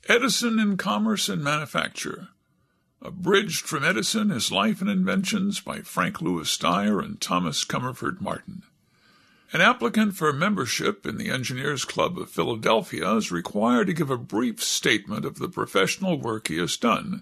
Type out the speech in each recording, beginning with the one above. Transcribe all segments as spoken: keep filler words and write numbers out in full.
Edison in Commerce and Manufacture. Abridged from Edison, His Life and Inventions by Frank Lewis Dyer and Thomas Comerford Martin. An applicant for membership in the Engineers Club of Philadelphia is required to give a brief statement of the professional work he has done.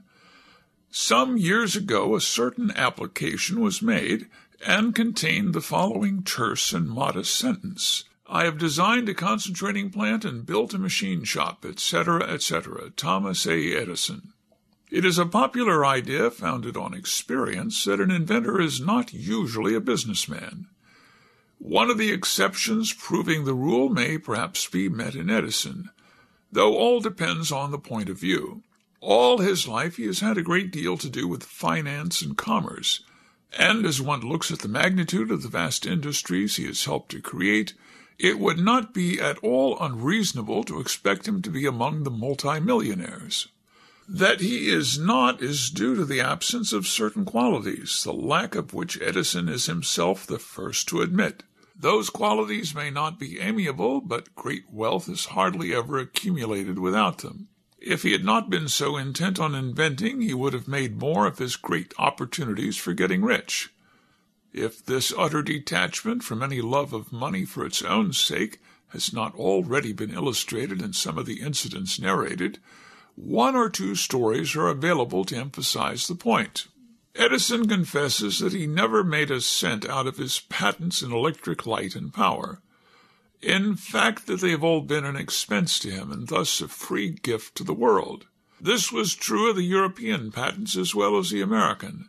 Some years ago a certain application was made and contained the following terse and modest sentence: I have designed a concentrating plant and built a machine shop, et cetera, et cetera. Thomas A. Edison. It is a popular idea founded on experience that an inventor is not usually a businessman. One of the exceptions proving the rule may perhaps be met in Edison, though all depends on the point of view. All his life he has had a great deal to do with finance and commerce, and as one looks at the magnitude of the vast industries he has helped to create, it would not be at all unreasonable to expect him to be among the multimillionaires. That he is not is due to the absence of certain qualities, the lack of which Edison is himself the first to admit. Those qualities may not be amiable, but great wealth is hardly ever accumulated without them. If he had not been so intent on inventing, he would have made more of his great opportunities for getting rich. If this utter detachment from any love of money for its own sake has not already been illustrated in some of the incidents narrated, one or two stories are available to emphasize the point. Edison confesses that he never made a cent out of his patents in electric light and power. In fact, that they have all been an expense to him, and thus a free gift to the world. This was true of the European patents as well as the American.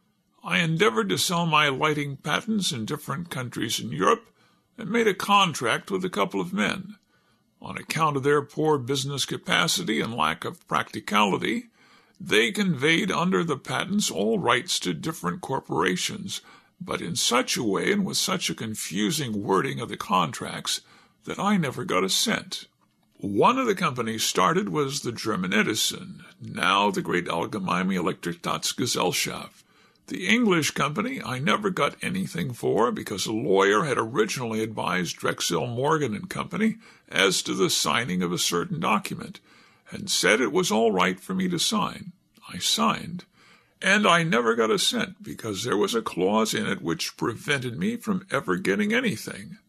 I endeavored to sell my lighting patents in different countries in Europe, and made a contract with a couple of men. On account of their poor business capacity and lack of practicality, they conveyed under the patents all rights to different corporations, but in such a way and with such a confusing wording of the contracts that I never got a cent. One of the companies started was the German Edison, now the great Allgemeine Elektrizitätsgesellschaft. The English company I never got anything for because a lawyer had originally advised Drexel Morgan and Company as to the signing of a certain document, and said it was all right for me to sign. I signed, and I never got a cent because there was a clause in it which prevented me from ever getting anything.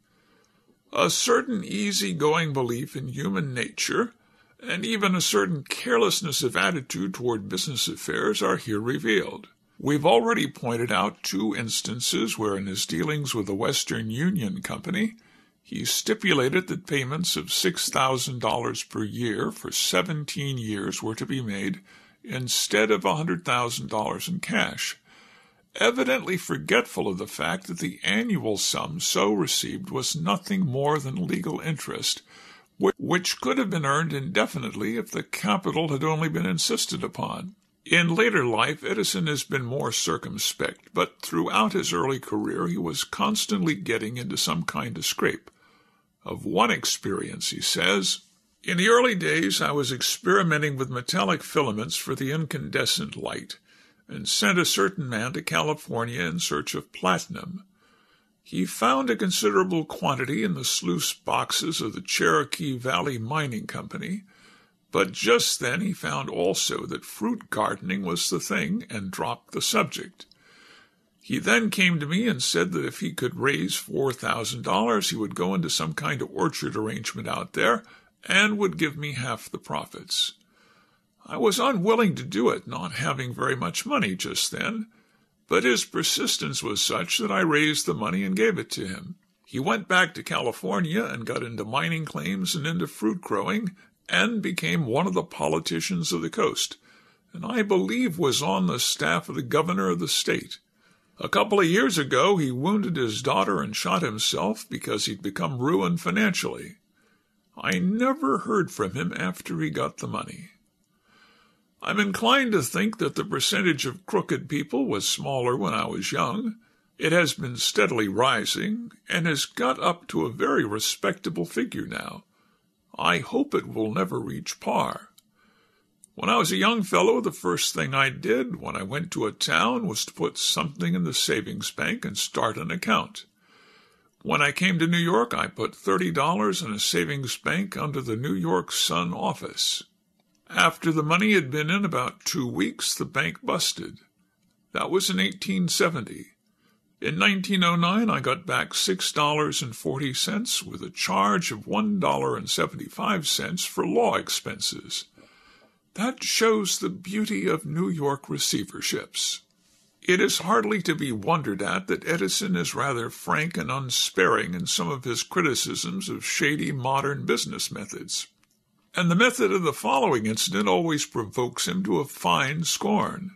A certain easy-going belief in human nature, and even a certain carelessness of attitude toward business affairs are here revealed. We've already pointed out two instances where in his dealings with the Western Union Company, he stipulated that payments of six thousand dollars per year for seventeen years were to be made instead of one hundred thousand dollars in cash, evidently forgetful of the fact that the annual sum so received was nothing more than legal interest, which could have been earned indefinitely if the capital had only been insisted upon. In later life, Edison has been more circumspect, but throughout his early career he was constantly getting into some kind of scrape. Of one experience, he says, "In the early days I was experimenting with metallic filaments for the incandescent light, and sent a certain man to California in search of platinum. He found a considerable quantity in the sluice boxes of the Cherokee Valley Mining Company, but just then he found also that fruit gardening was the thing, and dropped the subject. He then came to me and said that if he could raise four thousand dollars he would go into some kind of orchard arrangement out there, and would give me half the profits. I was unwilling to do it, not having very much money just then, but his persistence was such that I raised the money and gave it to him. He went back to California and got into mining claims and into fruit growing, and became one of the politicians of the coast, and I believe was on the staff of the governor of the state. A couple of years ago he wounded his daughter and shot himself because he'd become ruined financially. I never heard from him after he got the money. I'm inclined to think that the percentage of crooked people was smaller when I was young. It has been steadily rising, and has got up to a very respectable figure now. I hope it will never reach par. When I was a young fellow, the first thing I did when I went to a town was to put something in the savings bank and start an account. When I came to New York, I put thirty dollars in a savings bank under the New York Sun office. After the money had been in about two weeks, the bank busted. That was in eighteen seventy. In nineteen oh nine, I got back six dollars and forty cents with a charge of one dollar and seventy-five cents for law expenses. That shows the beauty of New York receiverships. It is hardly to be wondered at that Edison is rather frank and unsparing in some of his criticisms of shady modern business methods. And the method of the following incident always provokes him to a fine scorn.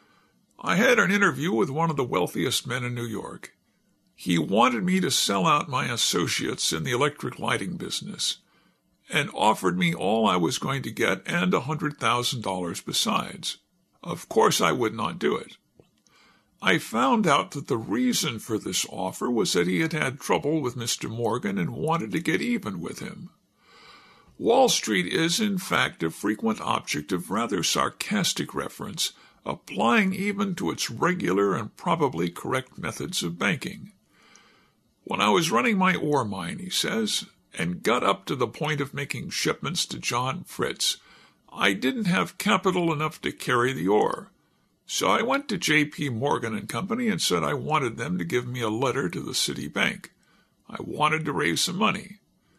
I had an interview with one of the wealthiest men in New York. He wanted me to sell out my associates in the electric lighting business, and offered me all I was going to get and a hundred thousand dollars besides. Of course I would not do it. I found out that the reason for this offer was that he had had trouble with Mister Morgan and wanted to get even with him. Wall Street is, in fact, a frequent object of rather sarcastic reference, applying even to its regular and probably correct methods of banking. When I was running my ore mine, he says, and got up to the point of making shipments to John Fritz, I didn't have capital enough to carry the ore. So I went to J P Morgan and Company and said I wanted them to give me a letter to the city bank. I wanted to raise some money.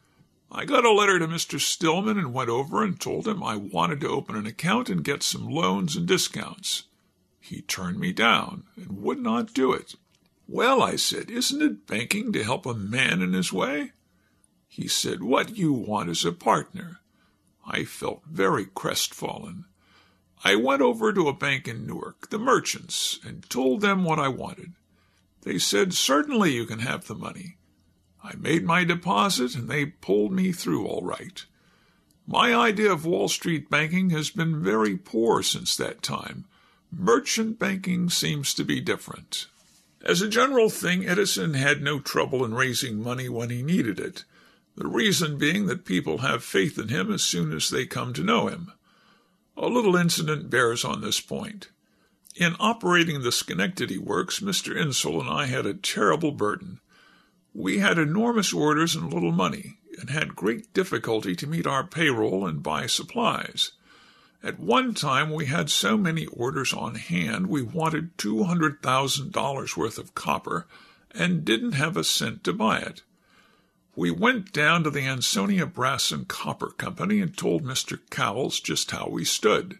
I got a letter to Mister Stillman and went over and told him I wanted to open an account and get some loans and discounts. He turned me down and would not do it. Well, I said, isn't it banking to help a man in his way? He said, what you want is a partner. I felt very crestfallen. I went over to a bank in Newark, the Merchants, and told them what I wanted. They said, certainly you can have the money. I made my deposit, and they pulled me through all right. My idea of Wall Street banking has been very poor since that time. Merchant banking seems to be different. As a general thing, Edison had no trouble in raising money when he needed it, the reason being that people have faith in him as soon as they come to know him. A little incident bears on this point. In operating the Schenectady Works, Mister Insull and I had a terrible burden. We had enormous orders and little money, and had great difficulty to meet our payroll and buy supplies. At one time we had so many orders on hand we wanted two hundred thousand dollars worth of copper, and didn't have a cent to buy it. We went down to the Ansonia Brass and Copper Company and told Mister Cowles just how we stood.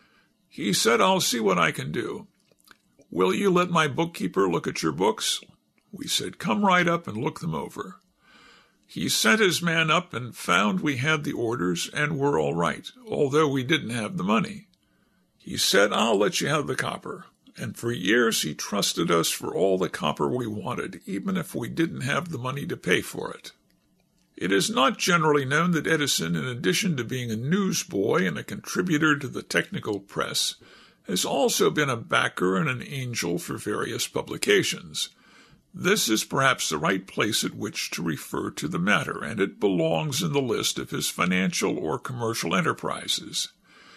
He said, I'll see what I can do. Will you let my bookkeeper look at your books? We said, come right up and look them over. He sent his man up and found we had the orders and were all right, although we didn't have the money. He said, I'll let you have the copper. And for years he trusted us for all the copper we wanted, even if we didn't have the money to pay for it. It is not generally known that Edison, in addition to being a newsboy and a contributor to the technical press, has also been a backer and an angel for various publications. This is perhaps the right place at which to refer to the matter, and it belongs in the list of his financial or commercial enterprises.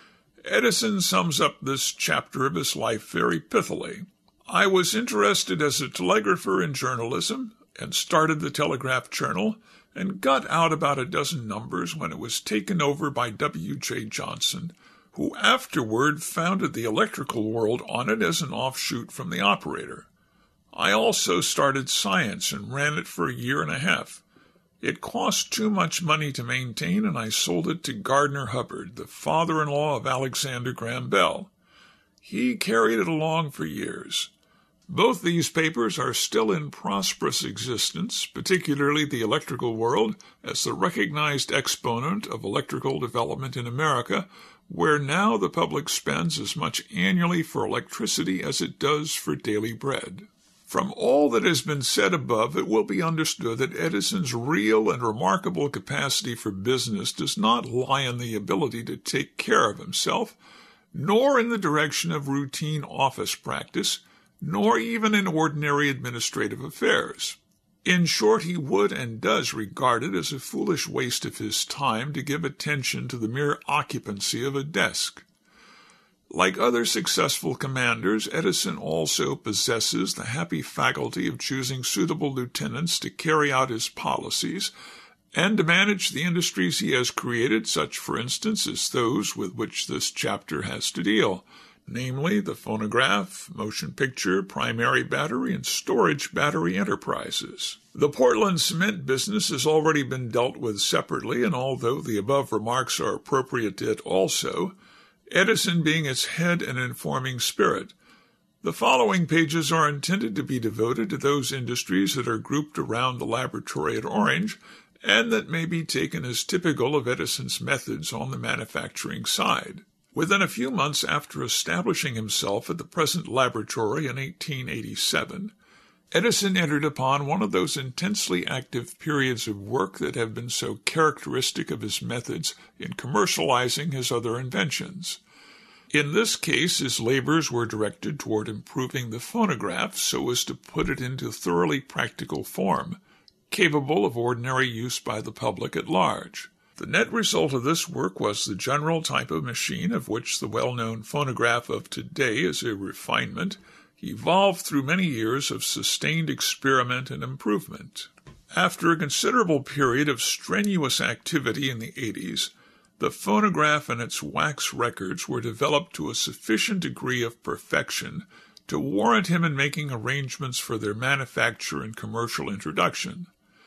Edison sums up this chapter of his life very pithily. I was interested as a telegrapher in journalism, and started the Telegraph Journal, and got out about a dozen numbers when it was taken over by W J Johnson, who afterward founded the Electrical World on it as an offshoot from the Operator. I also started Science and ran it for a year and a half. It cost too much money to maintain, and I sold it to Gardner Hubbard, the father-in-law of Alexander Graham Bell. He carried it along for years. Both these papers are still in prosperous existence, particularly the Electrical World, as the recognized exponent of electrical development in America, where now the public spends as much annually for electricity as it does for daily bread. From all that has been said above, it will be understood that Edison's real and remarkable capacity for business does not lie in the ability to take care of himself, nor in the direction of routine office practice, nor even in ordinary administrative affairs. In short, he would and does regard it as a foolish waste of his time to give attention to the mere occupancy of a desk. Like other successful commanders, Edison also possesses the happy faculty of choosing suitable lieutenants to carry out his policies, and to manage the industries he has created, such, for instance, as those with which this chapter has to deal, namely the phonograph, motion picture, primary battery, and storage battery enterprises. The Portland cement business has already been dealt with separately, and although the above remarks are appropriate to it also, Edison being its head and informing spirit, the following pages are intended to be devoted to those industries that are grouped around the laboratory at Orange and that may be taken as typical of Edison's methods on the manufacturing side. Within a few months after establishing himself at the present laboratory in eighteen eighty-seven, Edison entered upon one of those intensely active periods of work that have been so characteristic of his methods in commercializing his other inventions. In this case, his labors were directed toward improving the phonograph so as to put it into thoroughly practical form, capable of ordinary use by the public at large. The net result of this work was the general type of machine of which the well-known phonograph of today is a refinement, evolved through many years of sustained experiment and improvement. After a considerable period of strenuous activity in the eighties, the phonograph and its wax records were developed to a sufficient degree of perfection to warrant him in making arrangements for their manufacture and commercial introduction.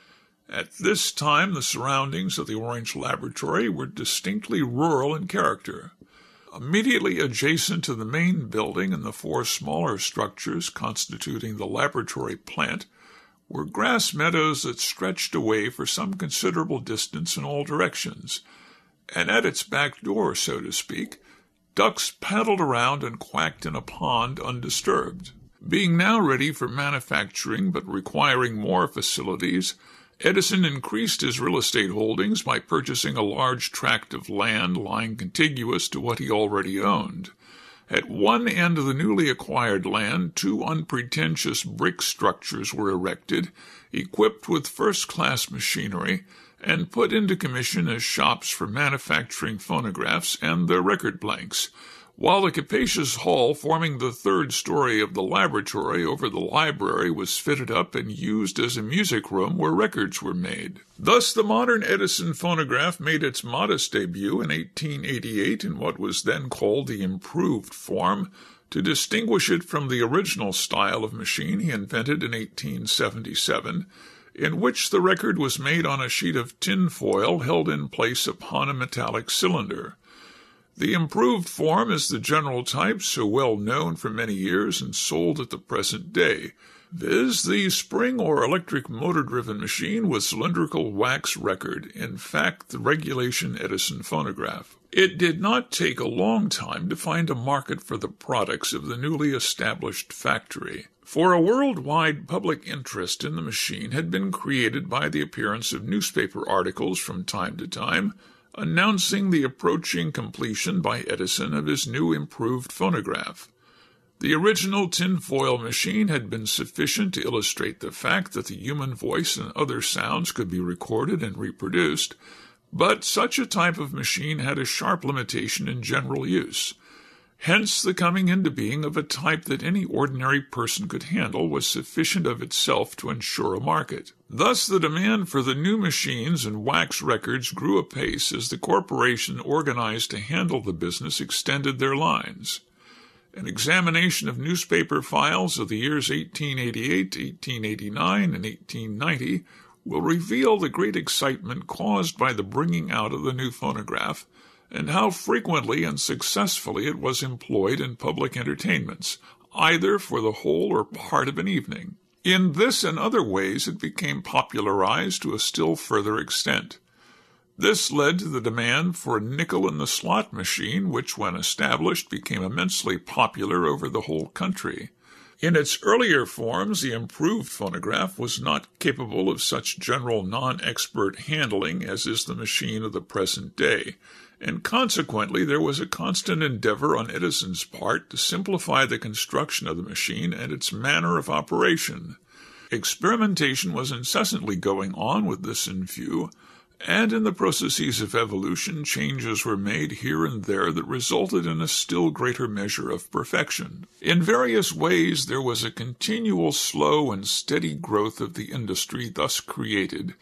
At this time, the surroundings of the Orange Laboratory were distinctly rural in character. Immediately adjacent to the main building and the four smaller structures constituting the laboratory plant were grass meadows that stretched away for some considerable distance in all directions, and at its back door, so to speak, ducks paddled around and quacked in a pond undisturbed. Being now ready for manufacturing but requiring more facilities, Edison increased his real estate holdings by purchasing a large tract of land lying contiguous to what he already owned. At one end of the newly acquired land, two unpretentious brick structures were erected, equipped with first-class machinery, and put into commission as shops for manufacturing phonographs and their record blanks, while the capacious hall forming the third story of the laboratory over the library was fitted up and used as a music room where records were made. Thus the modern Edison phonograph made its modest debut in eighteen eighty-eight in what was then called the improved form, to distinguish it from the original style of machine he invented in eighteen seventy-seven, in which the record was made on a sheet of tin foil held in place upon a metallic cylinder. The improved form is the general type so well known for many years and sold at the present day, viz. the spring or electric motor-driven machine with cylindrical wax record, in fact the regulation Edison phonograph. It did not take a long time to find a market for the products of the newly established factory, for a worldwide public interest in the machine had been created by the appearance of newspaper articles from time to time, announcing the approaching completion by Edison of his new improved phonograph. The original tinfoil machine had been sufficient to illustrate the fact that the human voice and other sounds could be recorded and reproduced, but such a type of machine had a sharp limitation in general use. Hence the coming into being of a type that any ordinary person could handle was sufficient of itself to ensure a market. Thus the demand for the new machines and wax records grew apace as the corporation organized to handle the business extended their lines. An examination of newspaper files of the years eighteen eighty-eight, eighteen eighty-nine, and eighteen ninety will reveal the great excitement caused by the bringing out of the new phonograph, and how frequently and successfully it was employed in public entertainments, either for the whole or part of an evening. In this and other ways it became popularized to a still further extent. This led to the demand for a nickel-in-the-slot machine, which, when established, became immensely popular over the whole country. In its earlier forms, the improved phonograph was not capable of such general non-expert handling as is the machine of the present day, and consequently there was a constant endeavor on Edison's part to simplify the construction of the machine and its manner of operation. Experimentation was incessantly going on with this in view, and in the processes of evolution changes were made here and there that resulted in a still greater measure of perfection. In various ways there was a continual slow and steady growth of the industry thus created,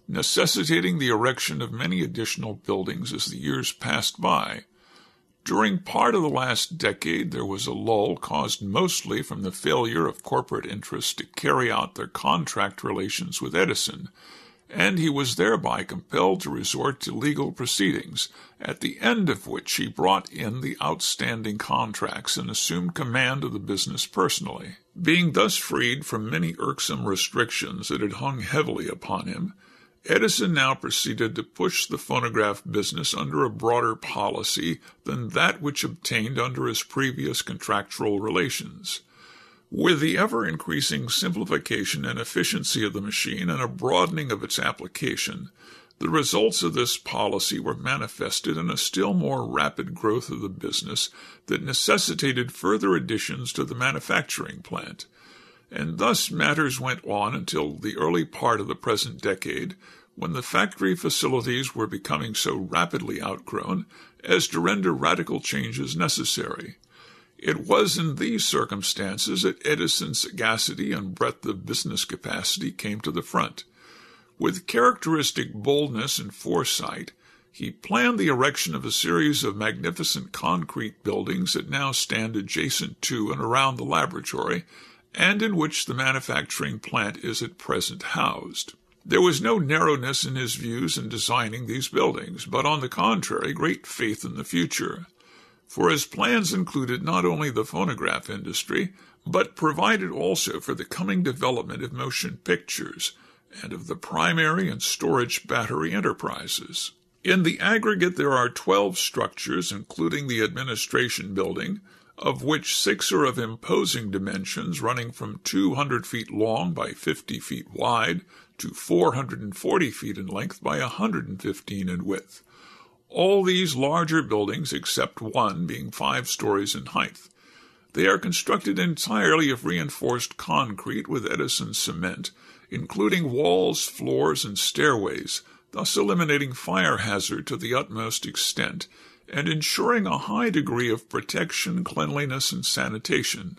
necessitating the erection of many additional buildings as the years passed by. During part of the last decade, there was a lull caused mostly from the failure of corporate interests to carry out their contract relations with Edison, and he was thereby compelled to resort to legal proceedings, at the end of which he brought in the outstanding contracts and assumed command of the business personally. Being thus freed from many irksome restrictions that had hung heavily upon him, Edison now proceeded to push the phonograph business under a broader policy than that which obtained under his previous contractual relations. With the ever-increasing simplification and efficiency of the machine and a broadening of its application, the results of this policy were manifested in a still more rapid growth of the business that necessitated further additions to the manufacturing plant. And thus matters went on until the early part of the present decade, when the factory facilities were becoming so rapidly outgrown as to render radical changes necessary. It was in these circumstances that Edison's sagacity and breadth of business capacity came to the front. With characteristic boldness and foresight, he planned the erection of a series of magnificent concrete buildings that now stand adjacent to and around the laboratory, and in which the manufacturing plant is at present housed. There was no narrowness in his views in designing these buildings, but on the contrary, great faith in the future. For his plans included not only the phonograph industry, but provided also for the coming development of motion pictures and of the primary and storage battery enterprises. In the aggregate there are twelve structures, including the administration building, of which six are of imposing dimensions, running from two hundred feet long by fifty feet wide to four hundred forty feet in length by one hundred fifteen in width. All these larger buildings, except one, being five stories in height. They are constructed entirely of reinforced concrete with Edison cement, including walls, floors, and stairways, thus eliminating fire hazard to the utmost extent, and ensuring a high degree of protection, cleanliness, and sanitation.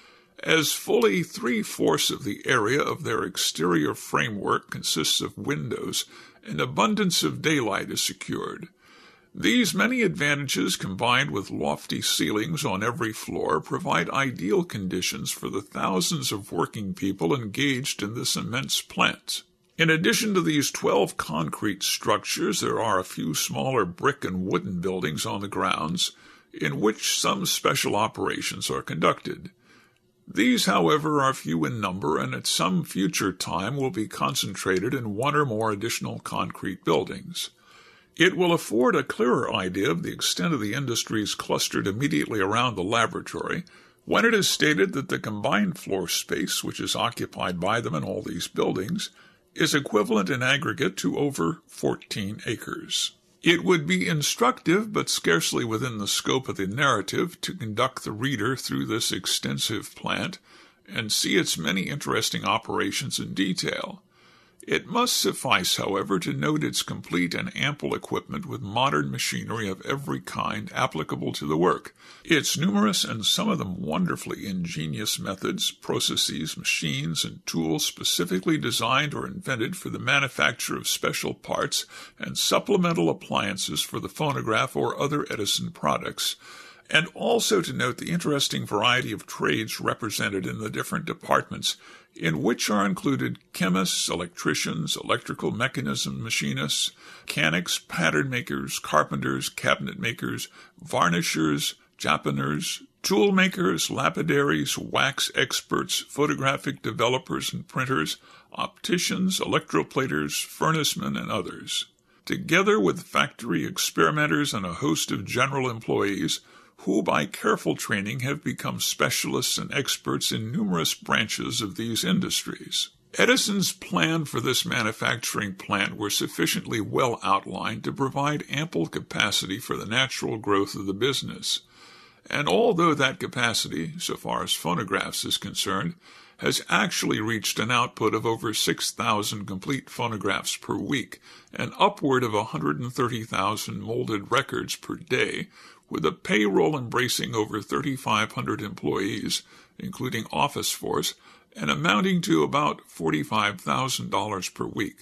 As fully three-fourths of the area of their exterior framework consists of windows, an abundance of daylight is secured. These many advantages, combined with lofty ceilings on every floor, provide ideal conditions for the thousands of working people engaged in this immense plant. In addition to these twelve concrete structures, there are a few smaller brick and wooden buildings on the grounds, in which some special operations are conducted. These, however, are few in number, and at some future time will be concentrated in one or more additional concrete buildings. It will afford a clearer idea of the extent of the industries clustered immediately around the laboratory when it is stated that the combined floor space which is occupied by them in all these buildings is equivalent in aggregate to over fourteen acres. It would be instructive, but scarcely within the scope of the narrative, to conduct the reader through this extensive plant and see its many interesting operations in detail. It must suffice, however, to note its complete and ample equipment with modern machinery of every kind applicable to the work, its numerous and some of them wonderfully ingenious methods, processes, machines, and tools specifically designed or invented for the manufacture of special parts and supplemental appliances for the phonograph or other Edison products, and also to note the interesting variety of trades represented in the different departments, in which are included chemists, electricians, electrical mechanism machinists, mechanics, pattern makers, carpenters, cabinet makers, varnishers, japaners, tool makers, lapidaries, wax experts, photographic developers and printers, opticians, electroplaters, furnacemen, and others. Together with factory experimenters and a host of general employees, who by careful training have become specialists and experts in numerous branches of these industries. Edison's plan for this manufacturing plant were sufficiently well outlined to provide ample capacity for the natural growth of the business, and although that capacity, so far as phonographs is concerned, has actually reached an output of over six thousand complete phonographs per week and upward of one hundred thirty thousand molded records per day, with a payroll embracing over thirty-five hundred employees, including office force, and amounting to about forty-five thousand dollars per week.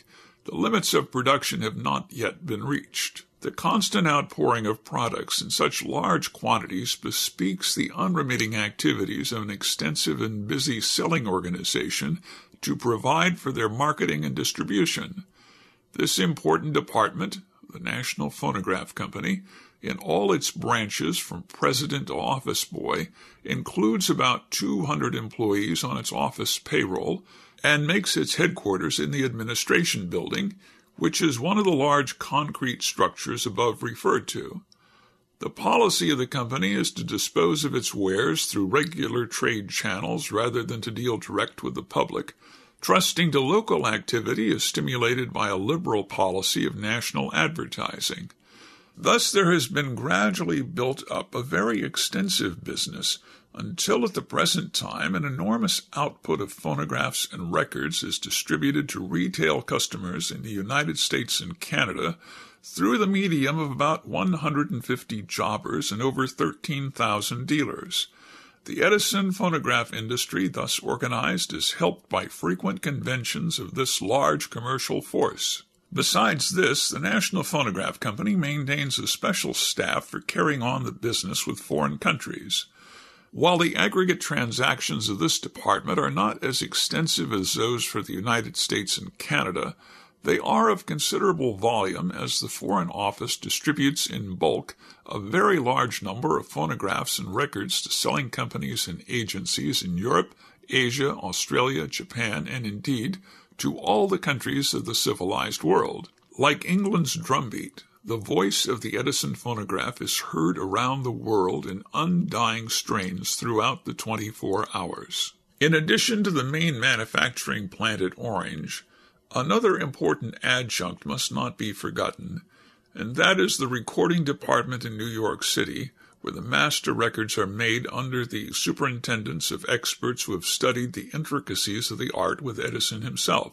The limits of production have not yet been reached. The constant outpouring of products in such large quantities bespeaks the unremitting activities of an extensive and busy selling organization to provide for their marketing and distribution. This important department, the National Phonograph Company, in all its branches from president to office boy, includes about two hundred employees on its office payroll and makes its headquarters in the administration building, which is one of the large concrete structures above referred to. The policy of the company is to dispose of its wares through regular trade channels rather than to deal direct with the public. Trusting to local activity is stimulated by a liberal policy of national advertising. Thus there has been gradually built up a very extensive business until at the present time an enormous output of phonographs and records is distributed to retail customers in the United States and Canada through the medium of about one hundred fifty jobbers and over thirteen thousand dealers. The Edison phonograph industry, thus organized, is helped by frequent conventions of this large commercial force. Besides this, the National Phonograph Company maintains a special staff for carrying on the business with foreign countries. While the aggregate transactions of this department are not as extensive as those for the United States and Canada, they are of considerable volume as the Foreign Office distributes in bulk a very large number of phonographs and records to selling companies and agencies in Europe, Asia, Australia, Japan, and indeed to all the countries of the civilized world. Like England's drumbeat, the voice of the Edison phonograph is heard around the world in undying strains throughout the twenty-four hours. In addition to the main manufacturing plant at Orange, another important adjunct must not be forgotten, and that is the recording department in New York City, where the master records are made under the superintendence of experts who have studied the intricacies of the art with Edison himself.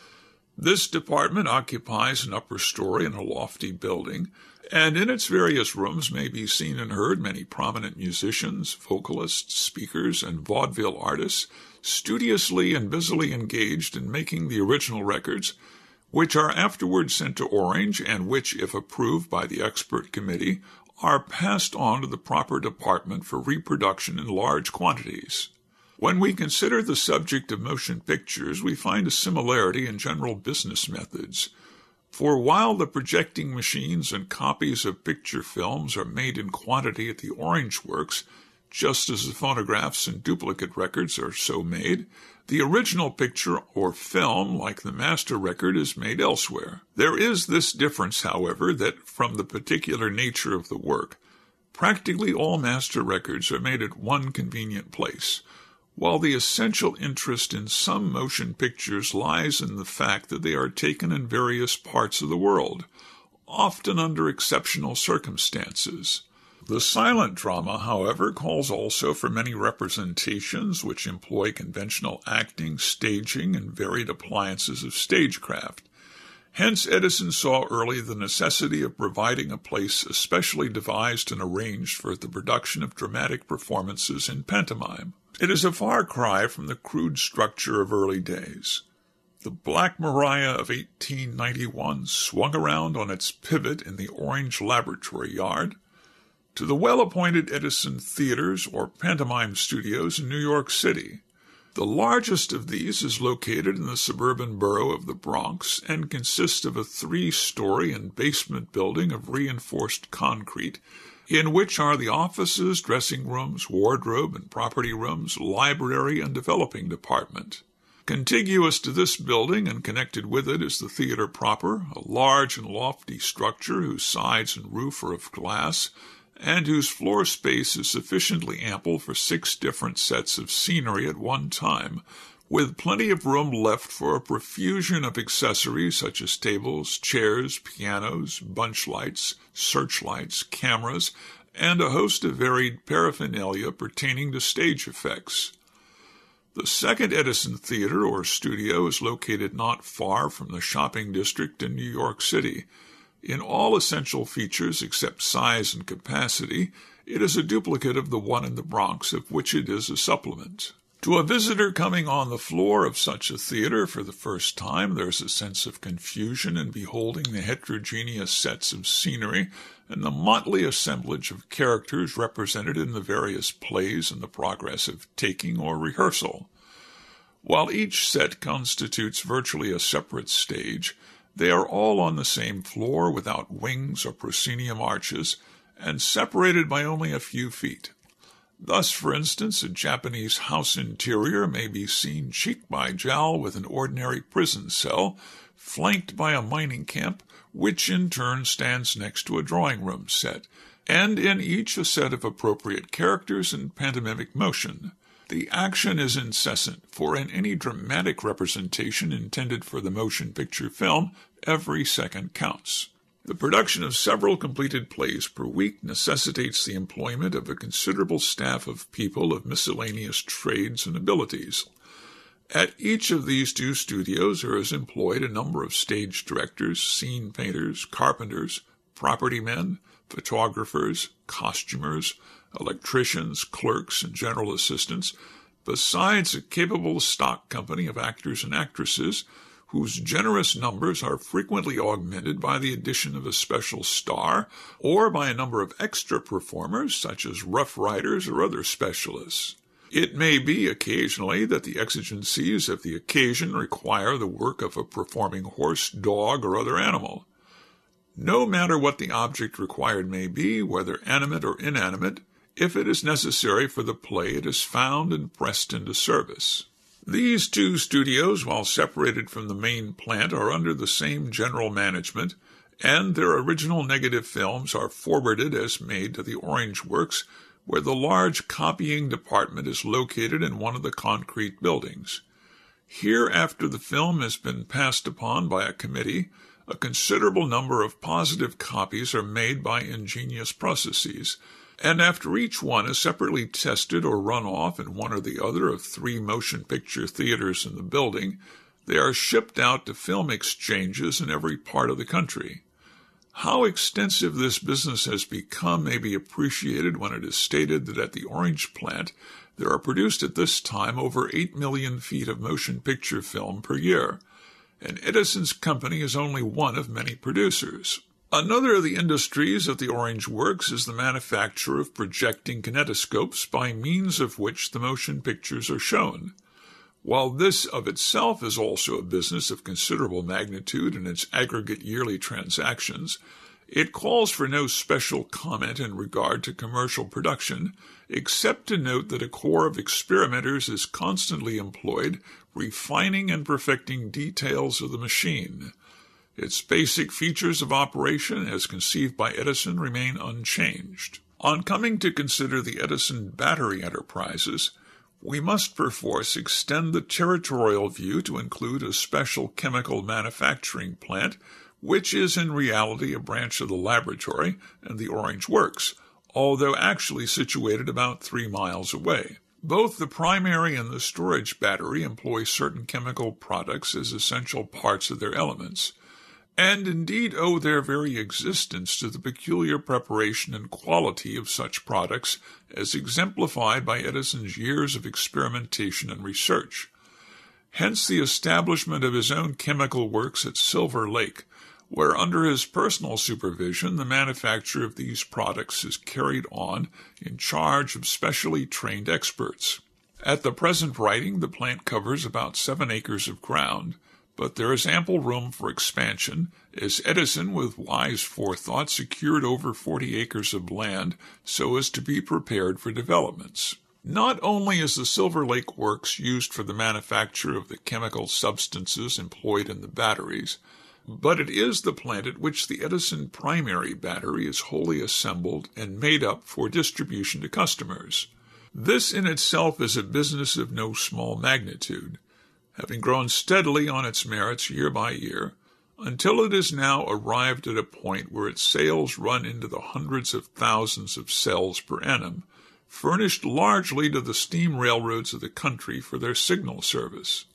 This department occupies an upper story in a lofty building, and in its various rooms may be seen and heard many prominent musicians, vocalists, speakers, and vaudeville artists, studiously and busily engaged in making the original records, which are afterwards sent to Orange and which, if approved by the expert committee, are passed on to the proper department for reproduction in large quantities. When we consider the subject of motion pictures, we find a similarity in general business methods. For while the projecting machines and copies of picture films are made in quantity at the Orange Works, just as the phonographs and duplicate records are so made, the original picture or film, like the master record, is made elsewhere. There is this difference, however, that from the particular nature of the work, practically all master records are made at one convenient place, while the essential interest in some motion pictures lies in the fact that they are taken in various parts of the world, often under exceptional circumstances. The silent drama, however, calls also for many representations which employ conventional acting, staging, and varied appliances of stagecraft. Hence Edison saw early the necessity of providing a place especially devised and arranged for the production of dramatic performances in pantomime. It is a far cry from the crude structure of early days. The Black Maria of eighteen ninety-one swung around on its pivot in the Orange Laboratory Yard, to the well-appointed Edison theaters or pantomime studios in New York City. The largest of these is located in the suburban borough of the Bronx and consists of a three-story and basement building of reinforced concrete, in which are the offices, dressing rooms, wardrobe and property rooms, library, and developing department. Contiguous to this building and connected with it is the theater proper, a large and lofty structure whose sides and roof are of glass, and whose floor space is sufficiently ample for six different sets of scenery at one time, with plenty of room left for a profusion of accessories such as tables, chairs, pianos, bunch lights, searchlights, cameras, and a host of varied paraphernalia pertaining to stage effects. The second Edison Theater or studio is located not far from the shopping district in New York City. In all essential features except size and capacity, it is a duplicate of the one in the Bronx, of which it is a supplement. To a visitor coming on the floor of such a theater for the first time, there is a sense of confusion in beholding the heterogeneous sets of scenery and the motley assemblage of characters represented in the various plays in the progress of taking or rehearsal. While each set constitutes virtually a separate stage, they are all on the same floor without wings or proscenium arches, and separated by only a few feet. Thus, for instance, a Japanese house interior may be seen cheek by jowl with an ordinary prison cell, flanked by a mining camp, which in turn stands next to a drawing-room set, and in each a set of appropriate characters in pantomimic motion. The action is incessant, for in any dramatic representation intended for the motion picture film, every second counts. The production of several completed plays per week necessitates the employment of a considerable staff of people of miscellaneous trades and abilities. At each of these two studios there is employed a number of stage directors, scene painters, carpenters, property men, photographers, costumers, electricians, clerks, and general assistants, besides a capable stock company of actors and actresses, whose generous numbers are frequently augmented by the addition of a special star or by a number of extra performers, such as rough riders or other specialists. It may be occasionally that the exigencies of the occasion require the work of a performing horse, dog, or other animal. No matter what the object required may be, whether animate or inanimate, if it is necessary for the play, it is found and pressed into service. These two studios, while separated from the main plant, are under the same general management, and their original negative films are forwarded as made to the Orange Works, where the large copying department is located in one of the concrete buildings. Here, after the film has been passed upon by a committee, a considerable number of positive copies are made by ingenious processes, and after each one is separately tested or run off in one or the other of three motion picture theaters in the building, they are shipped out to film exchanges in every part of the country. How extensive this business has become may be appreciated when it is stated that at the Orange plant there are produced at this time over eight million feet of motion picture film per year, and Edison's company is only one of many producers. Another of the industries of the Orange Works is the manufacture of projecting kinetoscopes by means of which the motion pictures are shown. While this of itself is also a business of considerable magnitude in its aggregate yearly transactions, it calls for no special comment in regard to commercial production, except to note that a corps of experimenters is constantly employed, refining and perfecting details of the machine. Its basic features of operation, as conceived by Edison, remain unchanged. On coming to consider the Edison battery enterprises, we must perforce extend the territorial view to include a special chemical manufacturing plant, which is in reality a branch of the laboratory and the Orange Works, although actually situated about three miles away. Both the primary and the storage battery employ certain chemical products as essential parts of their elements, and indeed owe their very existence to the peculiar preparation and quality of such products as exemplified by Edison's years of experimentation and research. Hence the establishment of his own chemical works at Silver Lake, where under his personal supervision the manufacture of these products is carried on in charge of specially trained experts. At the present writing, the plant covers about seven acres of ground, but there is ample room for expansion, as Edison, with wise forethought, secured over forty acres of land so as to be prepared for developments. Not only is the Silver Lake Works used for the manufacture of the chemical substances employed in the batteries, but it is the plant at which the Edison primary battery is wholly assembled and made up for distribution to customers. This in itself is a business of no small magnitude, having grown steadily on its merits year by year, until it is now arrived at a point where its sales run into the hundreds of thousands of cells per annum, furnished largely to the steam railroads of the country for their signal service.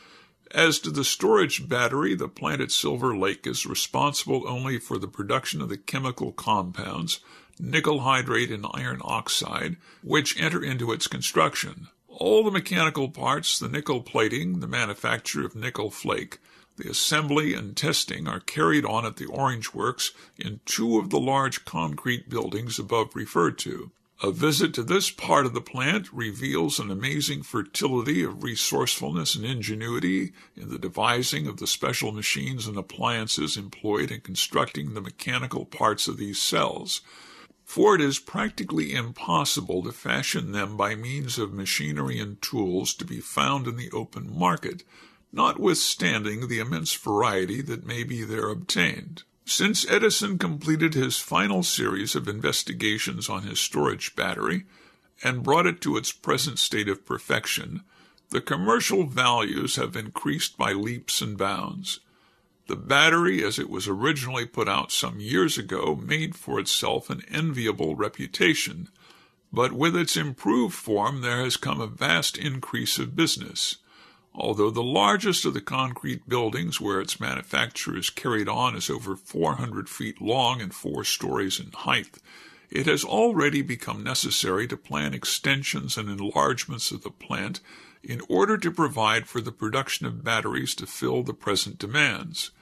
As to the storage battery, the plant at Silver Lake is responsible only for the production of the chemical compounds, nickel hydrate and iron oxide, which enter into its construction. All the mechanical parts, the nickel plating, the manufacture of nickel flake, the assembly and testing are carried on at the Orange Works in two of the large concrete buildings above referred to. A visit to this part of the plant reveals an amazing fertility of resourcefulness and ingenuity in the devising of the special machines and appliances employed in constructing the mechanical parts of these cells, for it is practically impossible to fashion them by means of machinery and tools to be found in the open market, notwithstanding the immense variety that may be there obtained. Since Edison completed his final series of investigations on his storage battery and brought it to its present state of perfection, the commercial values have increased by leaps and bounds. The battery, as it was originally put out some years ago, made for itself an enviable reputation, but with its improved form there has come a vast increase of business. Although the largest of the concrete buildings where its manufacture is carried on is over four hundred feet long and four stories in height, it has already become necessary to plan extensions and enlargements of the plant in order to provide for the production of batteries to fill the present demands.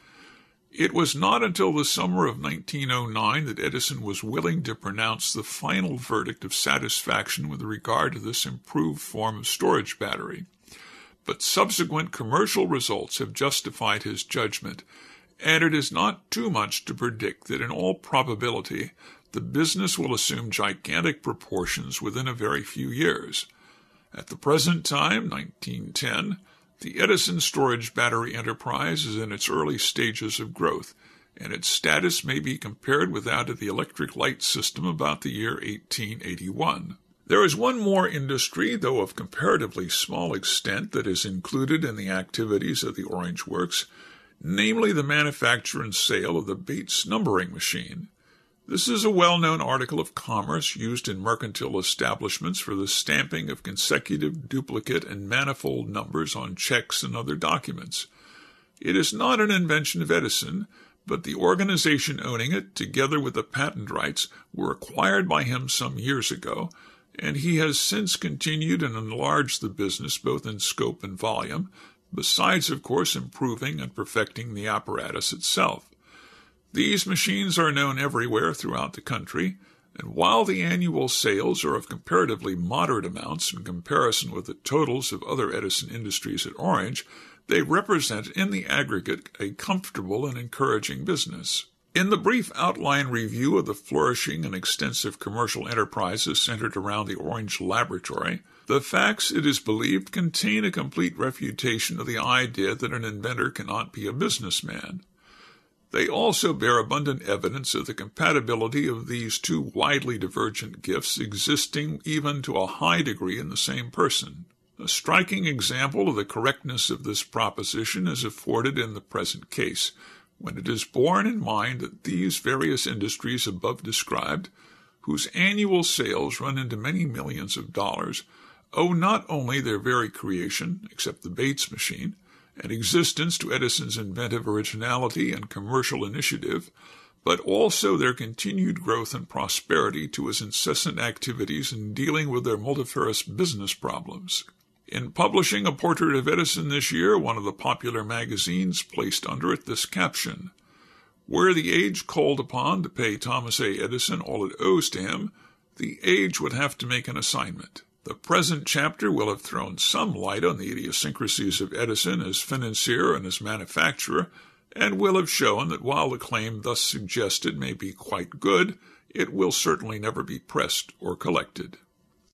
It was not until the summer of nineteen oh nine that Edison was willing to pronounce the final verdict of satisfaction with regard to this improved form of storage battery. But subsequent commercial results have justified his judgment, and it is not too much to predict that in all probability the business will assume gigantic proportions within a very few years. At the present time, nineteen ten, the Edison storage battery enterprise is in its early stages of growth, and its status may be compared with that of the electric light system about the year eighteen eighty-one. There is one more industry, though of comparatively small extent, that is included in the activities of the Orange Works, namely the manufacture and sale of the Bates numbering machine. This is a well-known article of commerce used in mercantile establishments for the stamping of consecutive, duplicate, and manifold numbers on checks and other documents. It is not an invention of Edison, but the organization owning it, together with the patent rights, were acquired by him some years ago, and he has since continued and enlarged the business both in scope and volume, besides, of course, improving and perfecting the apparatus itself. These machines are known everywhere throughout the country, and while the annual sales are of comparatively moderate amounts in comparison with the totals of other Edison industries at Orange, they represent in the aggregate a comfortable and encouraging business. In the brief outline review of the flourishing and extensive commercial enterprises centered around the Orange Laboratory, the facts, it is believed, contain a complete refutation of the idea that an inventor cannot be a businessman. They also bear abundant evidence of the compatibility of these two widely divergent gifts existing even to a high degree in the same person. A striking example of the correctness of this proposition is afforded in the present case, when it is borne in mind that these various industries above described, whose annual sales run into many millions of dollars, owe not only their very creation, except the Bates machine, and existence to Edison's inventive originality and commercial initiative, but also their continued growth and prosperity to his incessant activities in dealing with their multifarious business problems. In publishing a portrait of Edison this year, one of the popular magazines placed under it this caption: "Were the age called upon to pay Thomas A. Edison all it owes to him, the age would have to make an assignment." The present chapter will have thrown some light on the idiosyncrasies of Edison as financier and as manufacturer, and will have shown that while the claim thus suggested may be quite good, it will certainly never be pressed or collected.